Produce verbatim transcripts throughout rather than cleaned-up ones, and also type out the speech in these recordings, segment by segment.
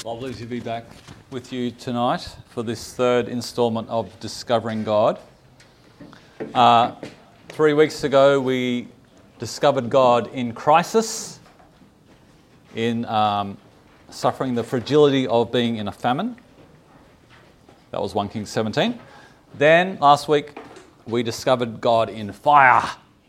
Lovely to be back with you tonight for this third instalment of Discovering God. Uh, three weeks ago we discovered God in crisis, in um, suffering the fragility of being in a famine. That was First Kings seventeen. Then last week we discovered God in fire,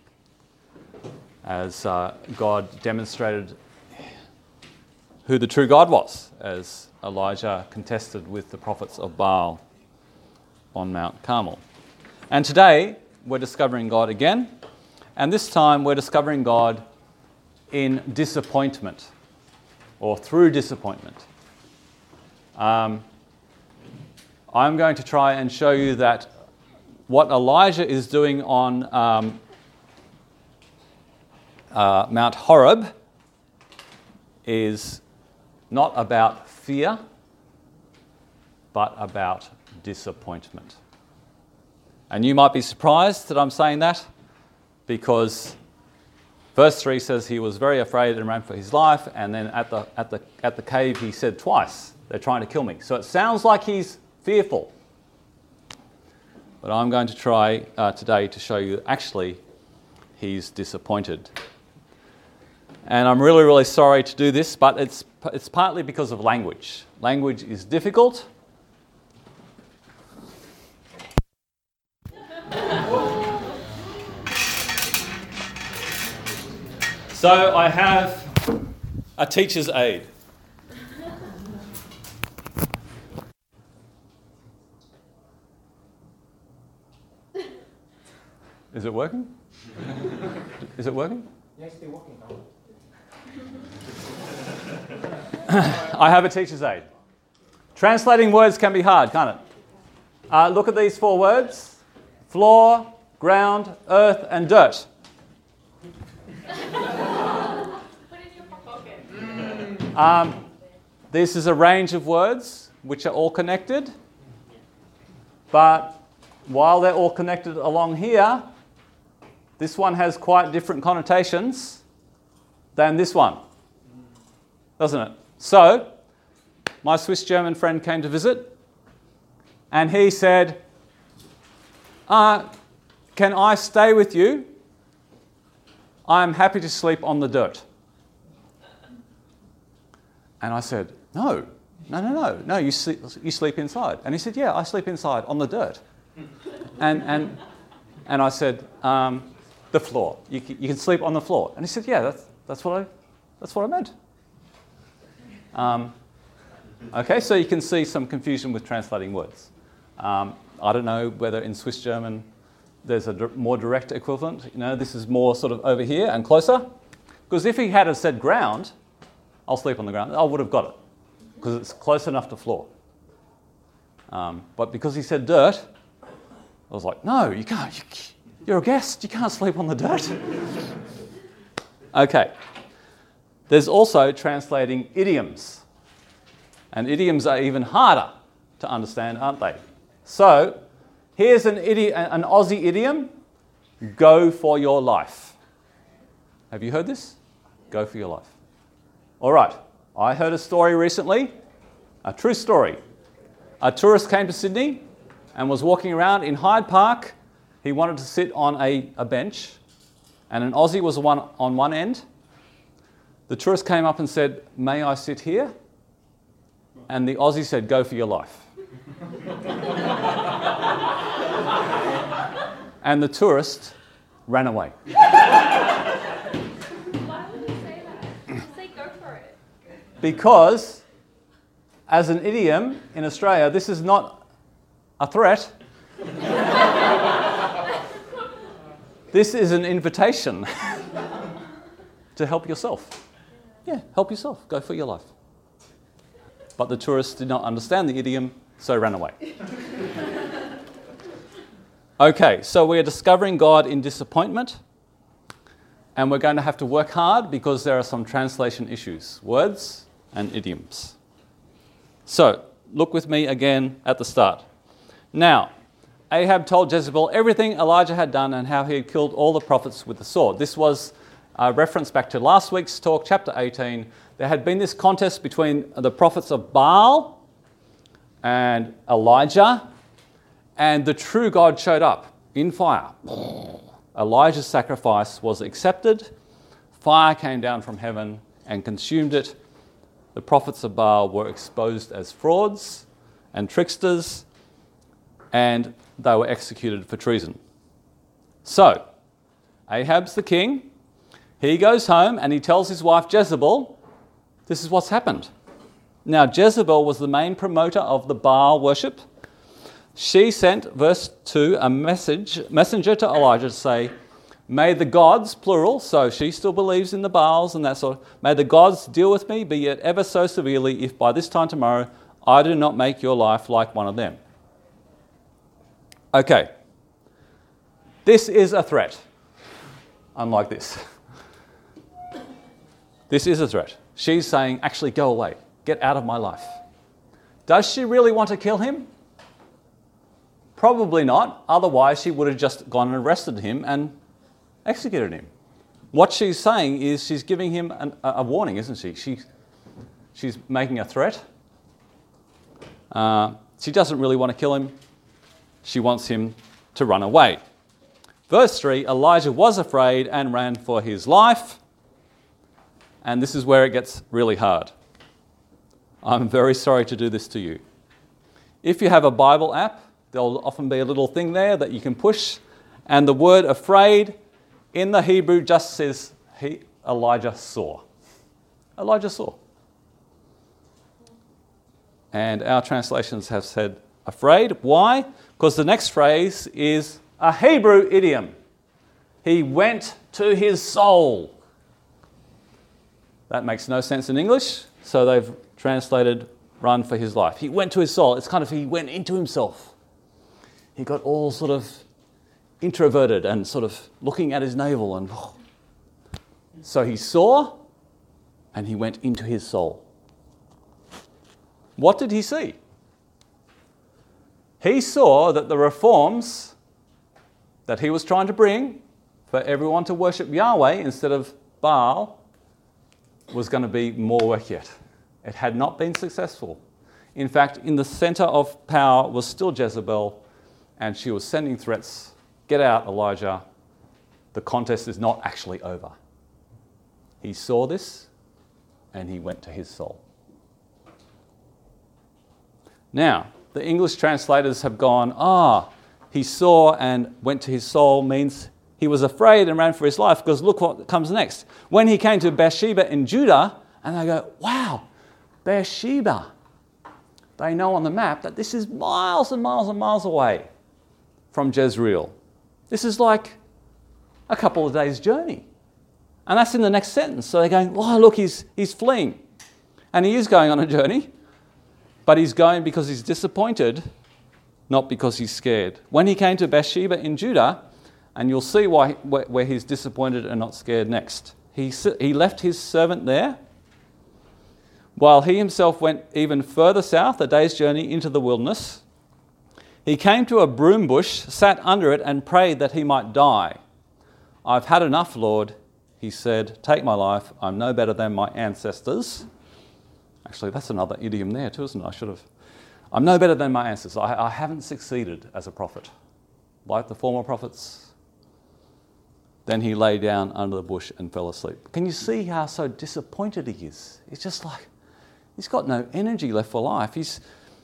as uh, God demonstrated who the true God was, as Elijah contested with the prophets of Baal on Mount Carmel. And today we're discovering God again, and this time we're discovering God in disappointment, or through disappointment. Um, I'm going to try and show you that what Elijah is doing on um, uh, Mount Horeb is not about fear, but about disappointment. And you might be surprised that I'm saying that, because verse three says he was very afraid and ran for his life, and then at the at the at the cave he said twice, "They're trying to kill me." So it sounds like he's fearful. But I'm going to try uh, today to show you actually he's disappointed. And I'm really, really sorry to do this, but it's it's partly because of language. Language is difficult. So I have a teacher's aid. Is it working? Is it working? Yes, they're working. I have a teacher's aid. Translating words can be hard, can't it? Uh, look at these four words: floor, ground, earth, and dirt. Put it in your pocket. Um, this is a range of words which are all connected, but while they're all connected along here, this one has quite different connotations than this one, doesn't it? So, my Swiss-German friend came to visit, and he said, uh, can I stay with you? I'm happy to sleep on the dirt. And I said, no, no, no, no, no, you sleep, you sleep inside. And he said, yeah, I sleep inside on the dirt. and, and, and I said, um, the floor. You, you can sleep on the floor. And he said, yeah, that's, that's, what, I, that's what I meant. Um, okay, so you can see some confusion with translating words. Um, I don't know whether in Swiss German there's a d- more direct equivalent. You know, this is more sort of over here and closer. Because if he had have said ground, I'll sleep on the ground, I would have got it, because it's close enough to floor. Um, but because he said dirt, I was like, no, you can't. You, you're a guest. You can't sleep on the dirt. Okay. There's also translating idioms. And idioms are even harder to understand, aren't they? So, here's an, idi- an Aussie idiom: go for your life. Have you heard this? Go for your life. All right. I heard a story recently, a true story. A tourist came to Sydney and was walking around in Hyde Park. He wanted to sit on a, a bench, and an Aussie was one, on one end. The tourist came up and said, "May I sit here?" And the Aussie said, "Go for your life." And the tourist ran away. Why would you say that? Say go for it. Because, as an idiom in Australia, this is not a threat. This is an invitation to help yourself. Yeah, help yourself. Go for your life. But the tourist did not understand the idiom, so ran away. Okay, so we are discovering God in disappointment, and we're going to have to work hard because there are some translation issues, words and idioms. So, look with me again at the start. Now, Ahab told Jezebel everything Elijah had done and how he had killed all the prophets with the sword. This was a reference back to last week's talk, chapter eighteen, there had been this contest between the prophets of Baal and Elijah, and the true God showed up in fire. Elijah's sacrifice was accepted. Fire came down from heaven and consumed it. The prophets of Baal were exposed as frauds and tricksters, and they were executed for treason. So, Ahab's the king. He goes home and he tells his wife Jezebel, this is what's happened. Now, Jezebel was the main promoter of the Baal worship. She sent, verse two, a message, messenger to Elijah to say, may the gods, plural, so she still believes in the Baals and that sort of, may the gods deal with me, be it ever so severely, if by this time tomorrow I do not make your life like one of them. Okay. This is a threat, unlike this. This is a threat. She's saying, actually, go away. Get out of my life. Does she really want to kill him? Probably not. Otherwise, she would have just gone and arrested him and executed him. What she's saying is she's giving him an, a, a warning, isn't she? she? She's making a threat. Uh, she doesn't really want to kill him. She wants him to run away. Verse three, Elijah was afraid and ran for his life. And this is where it gets really hard. I'm very sorry to do this to you. If you have a Bible app, there'll often be a little thing there that you can push, and the word afraid in the Hebrew just says he, Elijah saw. Elijah saw. And our translations have said afraid. Why? Because the next phrase is a Hebrew idiom. He went to his soul. That makes no sense in English, so they've translated run for his life. He went to his soul. It's kind of he went into himself. He got all sort of introverted and sort of looking at his navel. And oh. So he saw and he went into his soul. What did he see? He saw that the reforms that he was trying to bring for everyone to worship Yahweh instead of Baal was going to be more work yet. It had not been successful. In fact, in the center of power was still Jezebel, and she was sending threats, get out, Elijah. The contest is not actually over. He saw this, and he went to his soul. Now, the English translators have gone, ah, he saw and went to his soul means he was afraid and ran for his life, because look what comes next. When he came to Beersheba in Judah, and they go, wow, Beersheba. They know on the map that this is miles and miles and miles away from Jezreel. This is like a couple of days' journey. And that's in the next sentence. So they're going, oh, look, he's, he's fleeing. And he is going on a journey, but he's going because he's disappointed, not because he's scared. When he came to Beersheba in Judah, and you'll see why where he's disappointed and not scared next. He, he left his servant there, while he himself went even further south, a day's journey into the wilderness. He came to a broom bush, sat under it, and prayed that he might die. I've had enough, Lord, he said. Take my life. I'm no better than my ancestors. Actually, that's another idiom there too, isn't it? I should have. I'm no better than my ancestors. I, I haven't succeeded as a prophet, like the former prophets. Then he lay down under the bush and fell asleep. Can you see how so disappointed he is? It's just like, he's got no energy left for life. He's,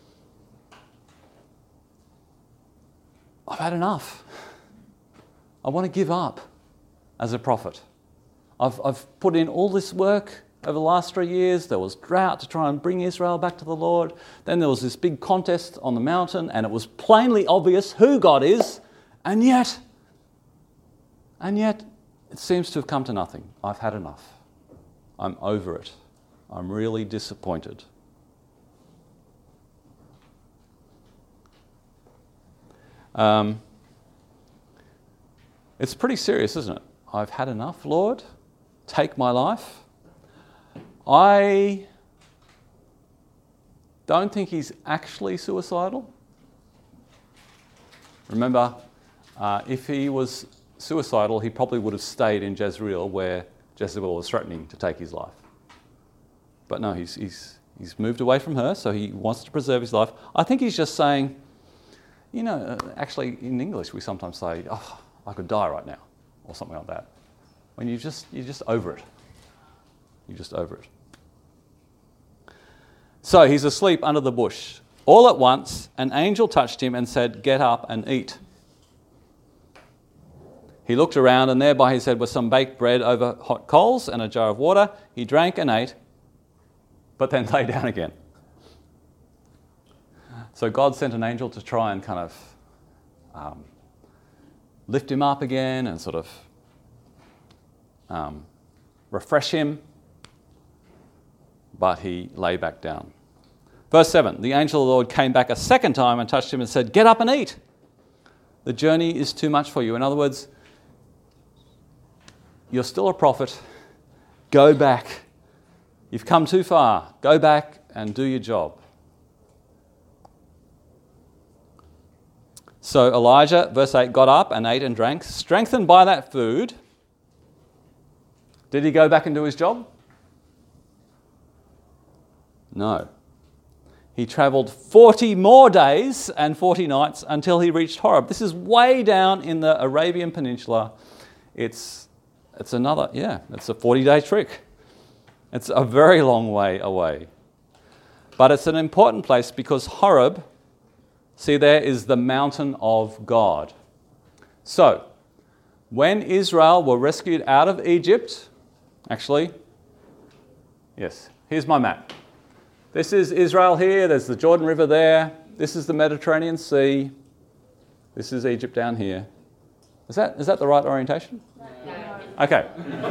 I've had enough. I want to give up as a prophet. I've, I've put in all this work over the last three years. There was drought to try and bring Israel back to the Lord. Then there was this big contest on the mountain, and it was plainly obvious who God is, and yet... And yet, it seems to have come to nothing. I've had enough. I'm over it. I'm really disappointed. Um, it's pretty serious, isn't it? I've had enough, Lord. Take my life. I don't think he's actually suicidal. Remember, uh, if he was suicidal, he probably would have stayed in Jezreel where Jezebel was threatening to take his life. But no, he's, he's, he's moved away from her, so he wants to preserve his life. I think he's just saying, you know, uh, actually in English we sometimes say, oh, I could die right now, or something like that. When you just, you're just over it. You're just over it. So he's asleep under the bush. All at once, an angel touched him and said, "Get up and eat." He looked around, and there by his head was some baked bread over hot coals and a jar of water. He drank and ate, but then lay down again. So God sent an angel to try and kind of um, lift him up again and sort of um, refresh him, but he lay back down. Verse seven, the angel of the Lord came back a second time and touched him and said, "Get up and eat. The journey is too much for you." In other words, you're still a prophet. Go back. You've come too far. Go back and do your job. So Elijah, verse eight, got up and ate and drank, strengthened by that food. Did he go back and do his job? No. He travelled forty more days and forty nights until he reached Horeb. This is way down in the Arabian Peninsula. It's, it's another, yeah, it's a forty-day trek. It's a very long way away. But it's an important place because Horeb, see there, is the mountain of God. So, when Israel were rescued out of Egypt, actually, yes, here's my map. This is Israel here, there's the Jordan River there, this is the Mediterranean Sea, this is Egypt down here. Is that, is that the right orientation? No. Okay.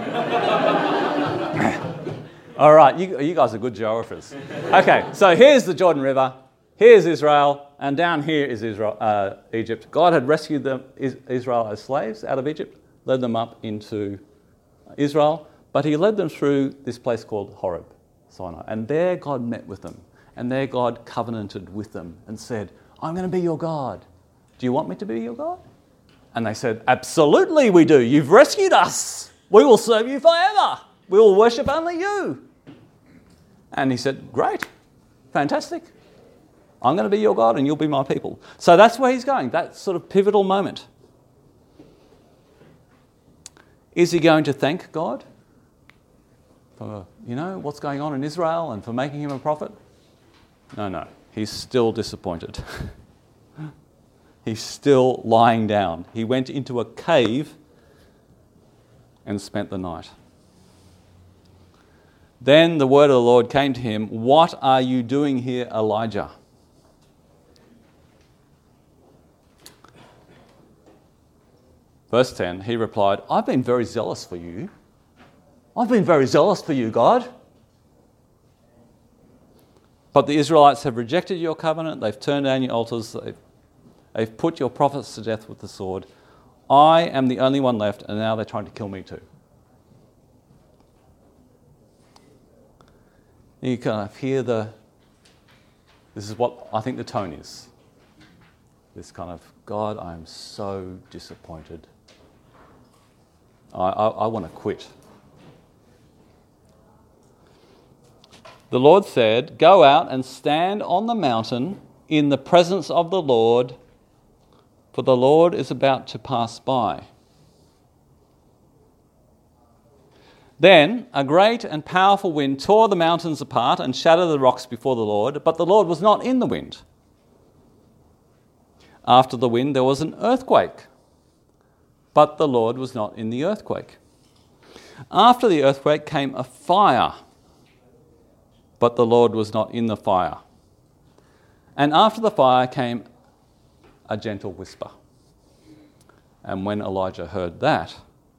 All right, you, you guys are good geographers. Okay, so here's the Jordan River, here's Israel, and down here is Israel, uh, Egypt. God had rescued them, Israel as slaves out of Egypt, led them up into Israel, but he led them through this place called Horeb, Sinai. And there God met with them, and there God covenanted with them and said, "I'm going to be your God. Do you want me to be your God?" And they said, "Absolutely we do. You've rescued us. We will serve you forever. We will worship only you." And he said, "Great, fantastic. I'm going to be your God and you'll be my people." So that's where he's going, that sort of pivotal moment. Is he going to thank God for, you know, what's going on in Israel and for making him a prophet? No, no. He's still disappointed. He's still lying down. He went into a cave and spent the night. Then the word of the Lord came to him, "What are you doing here, Elijah?" Verse ten, he replied, "I've been very zealous for you. I've been very zealous for you, God. But the Israelites have rejected your covenant. They've turned down your altars. They've, they've put your prophets to death with the sword. I am the only one left, and now they're trying to kill me too." You kind of hear the, this is what I think the tone is. This kind of, "God, I am so disappointed. I, I, I want to quit." The Lord said, "Go out and stand on the mountain in the presence of the Lord, for the Lord is about to pass by." Then a great and powerful wind tore the mountains apart and shattered the rocks before the Lord, but the Lord was not in the wind. After the wind there was an earthquake, but the Lord was not in the earthquake. After the earthquake came a fire, but the Lord was not in the fire. And after the fire came a gentle whisper. And when Elijah heard that,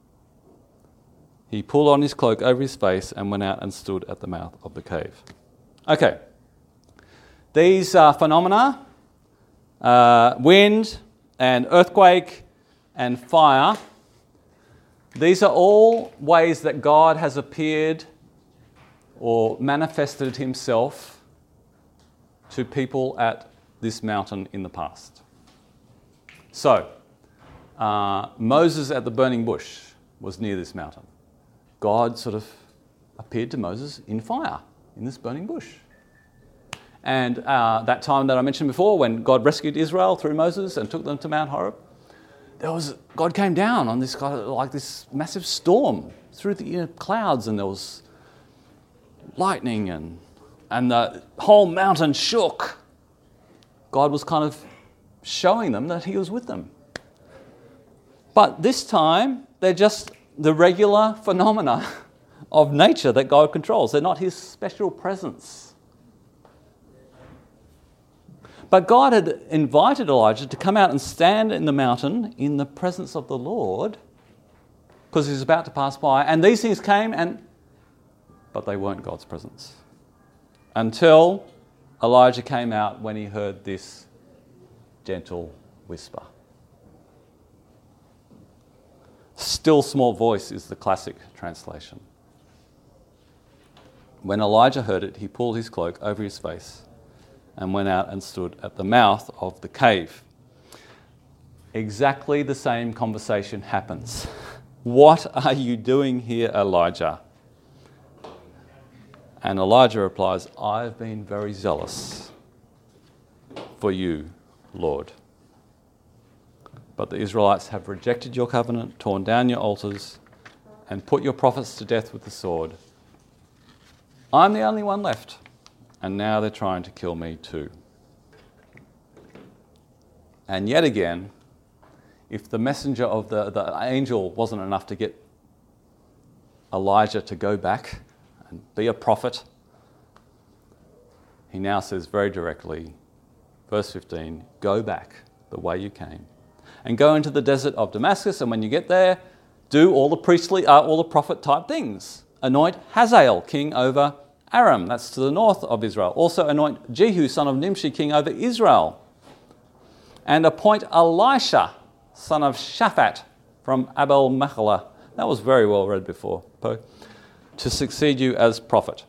he pulled on his cloak over his face and went out and stood at the mouth of the cave. Okay. These uh, phenomena, uh, wind and earthquake and fire, these are all ways that God has appeared or manifested himself to people at this mountain in the past. So, uh, Moses at the burning bush was near this mountain. God sort of appeared to Moses in fire. in this burning bush. And uh, that time that I mentioned before, when God rescued Israel through Moses and took them to Mount Horeb, there was God came down on this kind of like this massive storm through the you know, clouds, and there was lightning, and and the whole mountain shook. God was kind of showing them that he was with them. But this time, they're just the regular phenomena of nature that God controls. They're not his special presence. But God had invited Elijah to come out and stand in the mountain in the presence of the Lord, because he was about to pass by. And these things came, and but they weren't God's presence. Until Elijah came out when he heard this gentle whisper. Still small voice is the classic translation. When Elijah heard it, he pulled his cloak over his face and went out and stood at the mouth of the cave. Exactly the same conversation happens. What are you doing here, Elijah? And Elijah replies, I've been very zealous for you, Lord. But the Israelites have rejected your covenant, torn down your altars, and put your prophets to death with the sword. I'm the only one left, and now they're trying to kill me too. And yet again, if the messenger of the, the angel wasn't enough to get Elijah to go back and be a prophet, he now says very directly, verse fifteen, go back the way you came and go into the desert of Damascus, and when you get there, do all the priestly, uh, all the prophet type things. Anoint Hazael king over Aram, that's to the north of Israel. Also anoint Jehu son of Nimshi king over Israel. And appoint Elisha son of Shaphat from Abel Machalah, that was very well read before, Poe, to succeed you as prophet.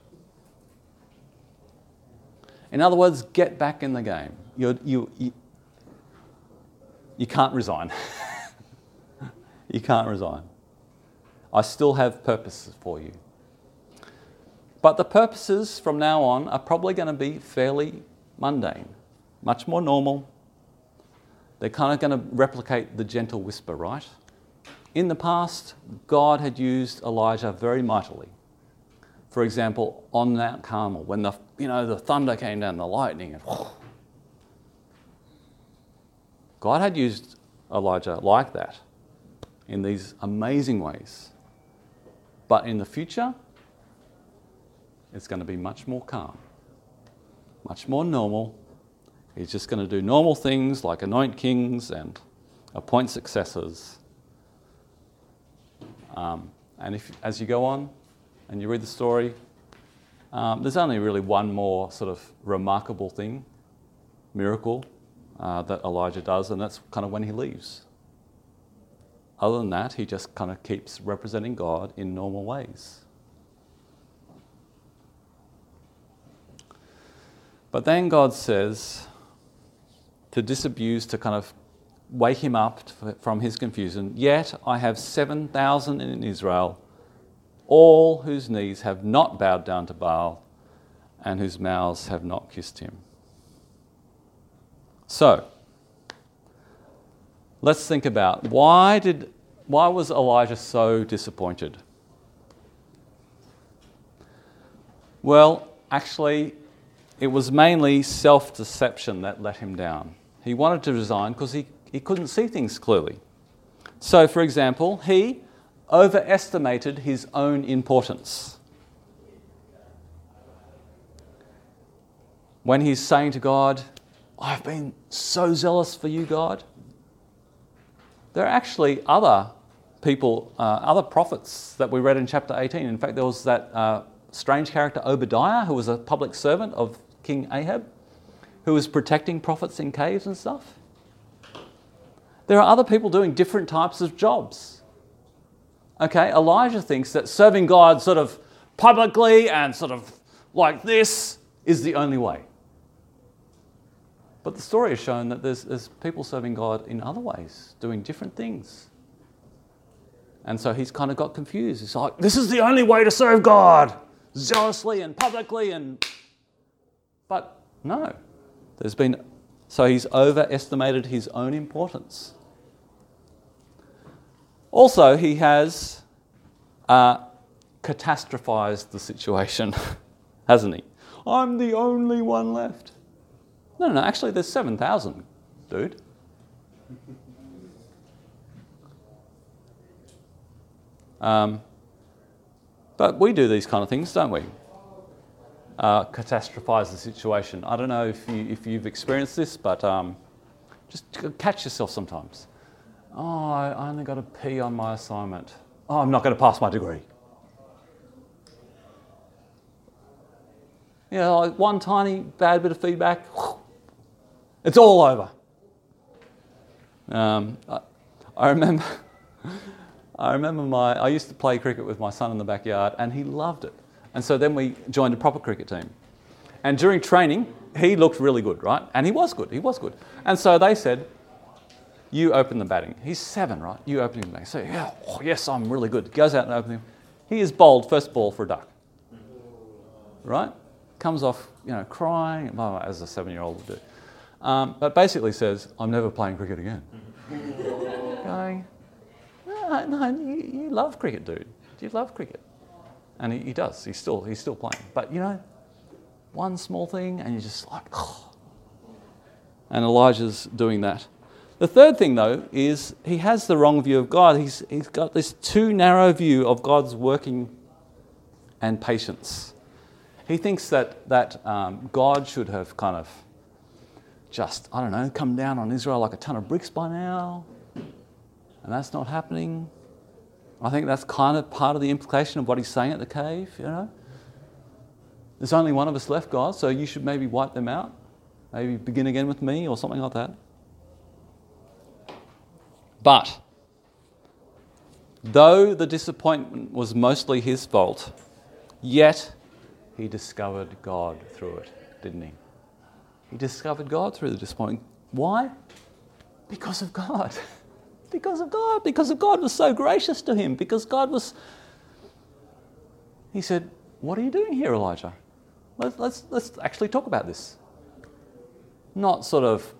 In other words, get back in the game. You're, you, you, you can't resign. You can't resign. I still have purposes for you. But the purposes from now on are probably going to be fairly mundane, much more normal. They're kind of going to replicate the gentle whisper, right? In the past, God had used Elijah very mightily. For example, on Mount Carmel, when the you know the thunder came down, the lightning, and whoosh, God had used Elijah like that in these amazing ways. But in the future, it's going to be much more calm, much more normal. He's just going to do normal things like anoint kings and appoint successors. Um, and if, as you go on and you read the story, um, there's only really one more sort of remarkable thing, miracle, uh, that Elijah does, and that's kind of when he leaves. Other than that, he just kind of keeps representing God in normal ways. But then God says, to disabuse, to kind of wake him up from his confusion, yet I have seven thousand in Israel, all whose knees have not bowed down to Baal and whose mouths have not kissed him. So, let's think about why did why was Elijah so disappointed? Well, actually, it was mainly self-deception that let him down. He wanted to resign because he, he couldn't see things clearly. So, for example, he overestimated his own importance. When he's saying to God, I've been so zealous for you, God. There are actually other people, uh, other prophets that we read in chapter eighteen. In fact, there was that uh, strange character Obadiah, who was a public servant of King Ahab, who was protecting prophets in caves and stuff. There are other people doing different types of jobs. Okay, Elijah thinks that serving God sort of publicly and sort of like this is the only way. But the story has shown that there's, there's people serving God in other ways, doing different things. And so he's kind of got confused. He's like, this is the only way to serve God. zealously and publicly, and but no, there's been, so he's overestimated his own importance. Also, he has uh, catastrophized the situation, hasn't he? I'm the only one left. No, no, actually there's seven thousand, dude. Um, but we do these kind of things, don't we? Uh, catastrophize the situation. I don't know if, you, if you've experienced this, but um, just catch yourself sometimes. Oh, I only got a P on my assignment. Oh, I'm not going to pass my degree. You know, like one tiny bad bit of feedback, it's all over. Um, I, I remember... I remember my, I used to play cricket with my son in the backyard and he loved it. And so then we joined a proper cricket team. And during training, he looked really good, right? And he was good, he was good. And so they said, you open the batting. He's seven, right? You open the batting. So, yeah, oh, yes, I'm really good. Goes out and opens him. He is bowled first ball for a duck. Right? Comes off, you know, crying, well, as a seven-year-old would do. Um, but basically says, I'm never playing cricket again. Going, no, no, you, you love cricket, dude. You love cricket. And he, he does. He's still, he's still playing. But, you know, one small thing and you're just like, oh. And Elijah's doing that. The third thing, though, is he has the wrong view of God. He's, he's got this too narrow view of God's working and patience. He thinks that, that um, God should have kind of just, I don't know, come down on Israel like a ton of bricks by now. And that's not happening. I think that's kind of part of the implication of what he's saying at the cave, you know. There's only one of us left, God, so you should maybe wipe them out. Maybe begin again with me or something like that. But, though the disappointment was mostly his fault, yet he discovered God through it, didn't he? He discovered God through the disappointment. Why? Because of God. Because of God. Because of God was so gracious to him. Because God was... He said, what are you doing here, Elijah? Let's, let's, let's actually talk about this. Not sort of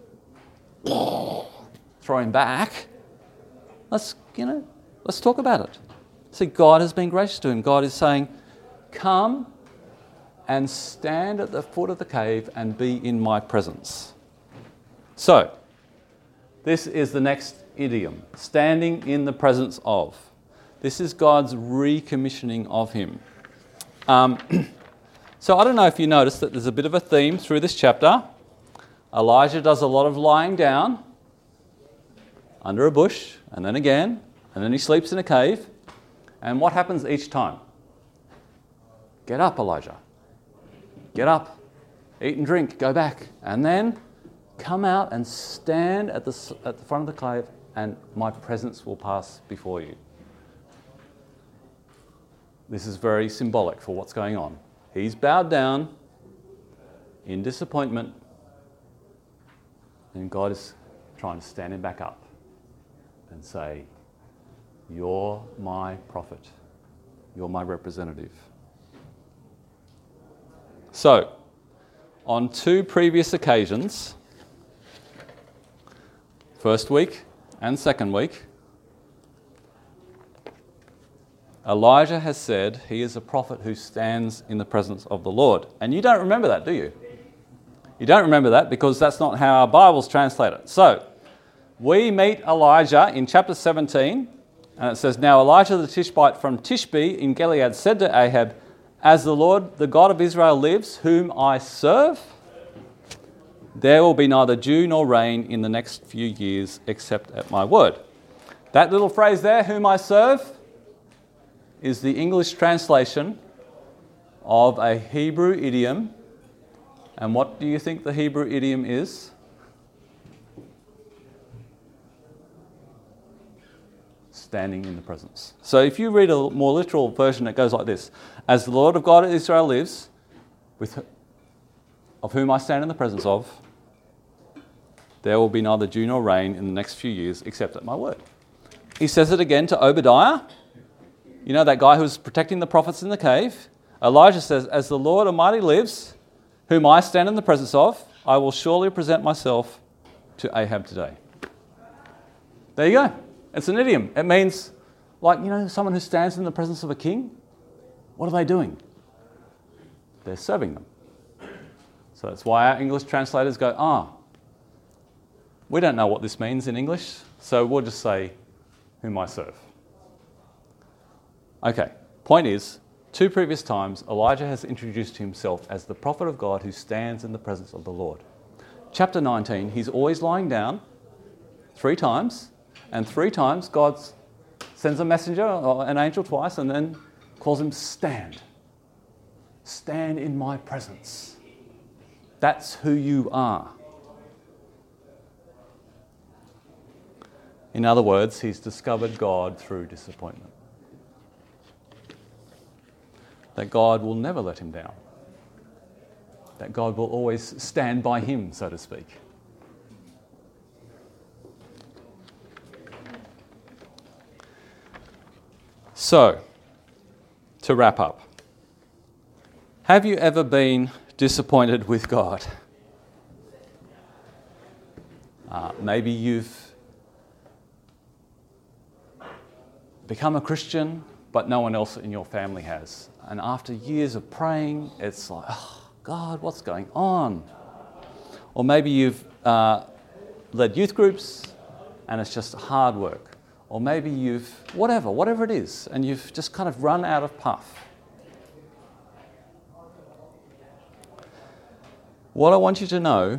throw him back. Let's, you know, let's talk about it. See, God has been gracious to him. God is saying, come and stand at the foot of the cave and be in my presence. So, this is the next idiom, standing in the presence of. This is God's recommissioning of him. Um, so I don't know if you noticed that there's a bit of a theme through this chapter. Elijah does a lot of lying down under a bush, and then again, and then he sleeps in a cave. And what happens each time? Get up, Elijah. Get up, eat and drink, go back, and then come out and stand at the, at the front of the cave, and my presence will pass before you. This is very symbolic for what's going on. He's bowed down in disappointment, and God is trying to stand him back up and say, you're my prophet. You're my representative. So, on two previous occasions, first week and second week, Elijah has said he is a prophet who stands in the presence of the Lord. And you don't remember that, do you? You don't remember that because that's not how our Bibles translate it. So, we meet Elijah in chapter seventeen, and it says, now Elijah the Tishbite from Tishbe in Gilead said to Ahab, as the Lord, the God of Israel lives, whom I serve, there will be neither dew nor rain in the next few years except at my word. That little phrase there, whom I serve, is the English translation of a Hebrew idiom. And what do you think the Hebrew idiom is? Standing in the presence. So if you read a more literal version, it goes like this. As the Lord of God of Israel lives, with of whom I stand in the presence of, there will be neither dew nor rain in the next few years except at my word. He says it again to Obadiah. You know that guy who was protecting the prophets in the cave? Elijah says, as the Lord Almighty lives, whom I stand in the presence of, I will surely present myself to Ahab today. There you go. It's an idiom. It means, like, you know, someone who stands in the presence of a king. What are they doing? They're serving them. So that's why our English translators go, ah, we don't know what this means in English, so we'll just say, whom I serve. Okay, point is, two previous times, Elijah has introduced himself as the prophet of God who stands in the presence of the Lord. Chapter nineteen, he's always lying down three times, and three times God sends a messenger or an angel twice and then calls him stand. Stand in my presence. That's who you are. In other words, he's discovered God through disappointment. That God will never let him down. That God will always stand by him, so to speak. So, to wrap up, have you ever been disappointed with God? Uh, maybe you've become a Christian, but no one else in your family has. And after years of praying, it's like, oh, God, what's going on? Or maybe you've uh, led youth groups and it's just hard work. Or maybe you've, whatever, whatever it is, and you've just kind of run out of puff. What I want you to know,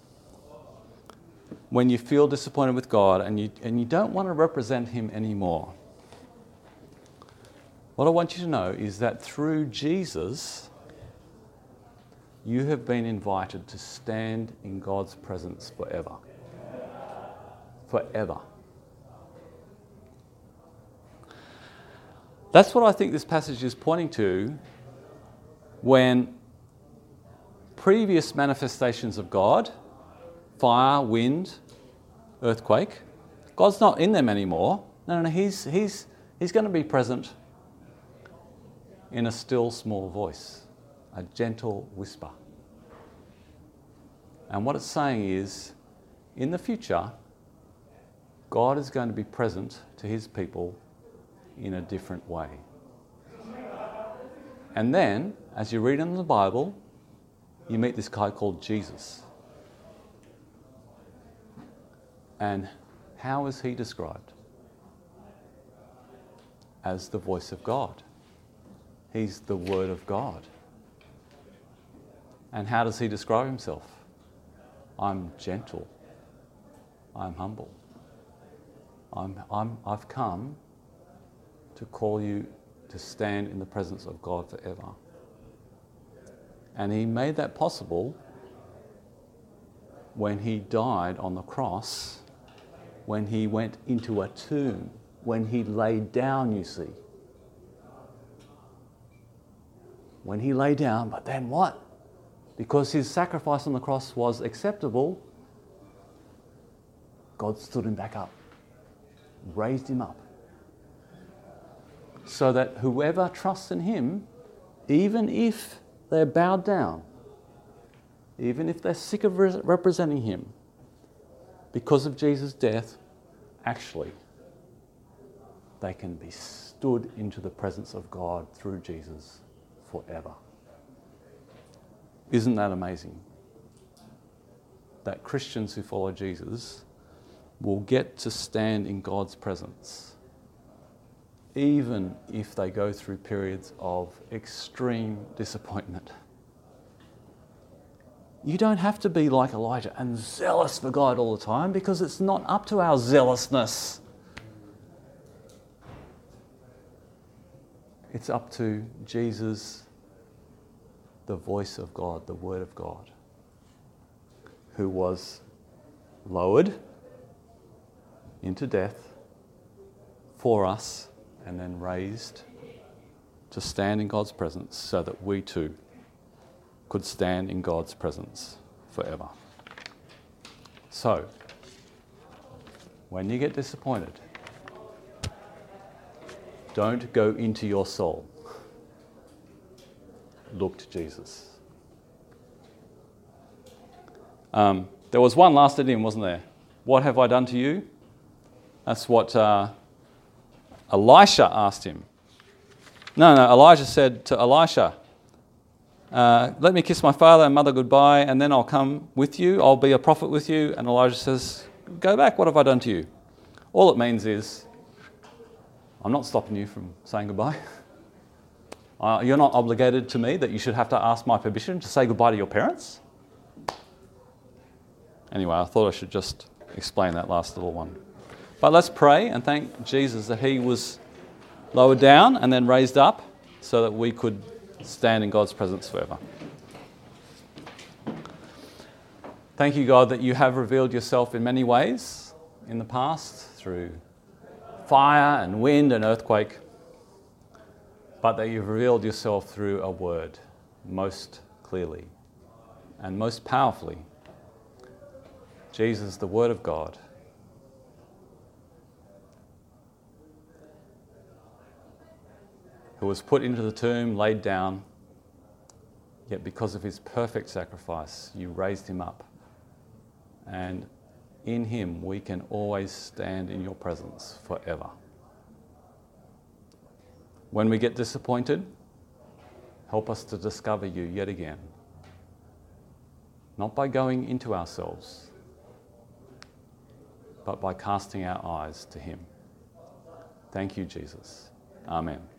when you feel disappointed with God and you, and you don't want to represent him anymore, what I want you to know is that through Jesus, you have been invited to stand in God's presence forever. Forever. That's what I think this passage is pointing to when previous manifestations of God, fire, wind, earthquake, God's not in them anymore. No, no, no, he's, he's, he's going to be present in a still small voice, a gentle whisper. And what it's saying is, in the future, God is going to be present to his people in a different way. And then, as you read in the Bible, you meet this guy called Jesus. And how is he described? As the voice of God. He's the Word of God. And how does he describe himself? I'm gentle. I'm humble. I'm, I'm, I've come to call you to stand in the presence of God forever. And he made that possible when he died on the cross, when he went into a tomb, when he laid down, you see. When he lay down, but then what? Because his sacrifice on the cross was acceptable, God stood him back up, raised him up, so that whoever trusts in him, even if they're bowed down, even if they're sick of re- representing him, because of Jesus' death, actually, they can be stood into the presence of God through Jesus forever. Isn't that amazing? That Christians who follow Jesus will get to stand in God's presence, even if they go through periods of extreme disappointment. You don't have to be like Elijah and zealous for God all the time, because it's not up to our zealousness. It's up to Jesus, the voice of God, the Word of God, who was lowered into death for us and then raised to stand in God's presence so that we too could stand in God's presence forever. So, when you get disappointed, don't go into your soul. look to Jesus. Um, there was one last idiom, wasn't there? What have I done to you? That's what uh, Elisha asked him. No, no, Elijah said to Elisha, uh, let me kiss my father and mother goodbye, and then I'll come with you. I'll be a prophet with you. And Elijah says, go back. What have I done to you? All it means is, I'm not stopping you from saying goodbye. Uh, you're not obligated to me that you should have to ask my permission to say goodbye to your parents. Anyway, I thought I should just explain that last little one. But let's pray and thank Jesus that he was lowered down and then raised up so that we could stand in God's presence forever. Thank you, God, that you have revealed yourself in many ways in the past through fire and wind and earthquake, but that you've revealed yourself through a word most clearly and most powerfully. Jesus, the Word of God. Who was put into the tomb, laid down, yet because of his perfect sacrifice, you raised him up. And in him we can always stand in your presence forever. When we get disappointed, help us to discover you yet again. Not by going into ourselves, but by casting our eyes to him. Thank you, Jesus. Amen.